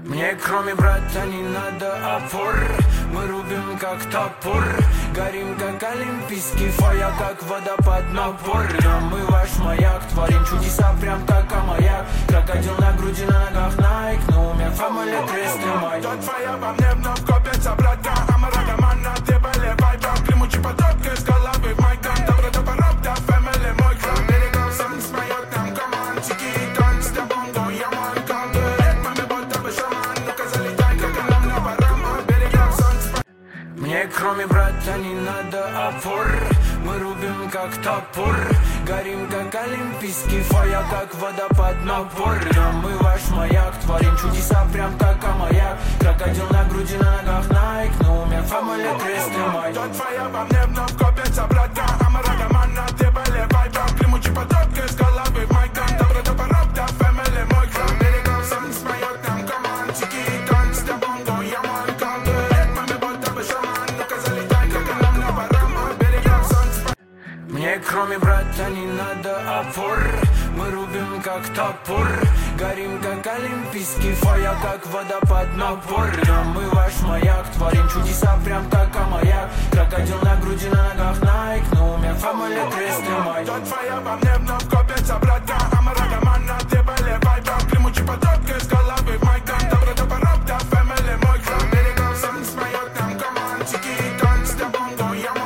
Мне кроме брата не надо опор. Мы рубим как топор, горим как олимпийский фая, как водопад напор. Мы ваш маяк, творим чудеса прям как амаяк. Крокодил на груди, на ногах Nike, но у меня фамилия крест и май. Тот твоя во мне вновь копится, братка. Амарадаман на тебе ливай, брат. Климучи потоки с головы в майкан. Добро до порог, да, фэмили мой кран. Берегом сам смоет нам командчики. Танц для бонго, я манкан. Маме будто бы шаман, ну-ка залетай, как нам на барама. Берегом солнце. Мне кроме брата не надо опор. Мы рубим как топор, горим как олимпийский фая, как водопад напор. Мы ваш маяк, творим чудеса прям как амаяк. Крокодил на груди, на ногах Nike, но у меня фамилия крест и май. Тот твоя во мне вновь копится, братка. Амарадаман на тебе ливай, брат. Климучи потоки с головы в майкан. Добро до порог, да, фэмили мой кран. Берегом сам смоет нам командчики. Танц для бонго, я манкан. Маме будто бы шаман, ну-ка залетай, как нам на барама. Берегом солнце. Мне кроме брата не надо опор. Мы рубим как топор, горим как олимпийский фая, как водопад напор. Мы ваш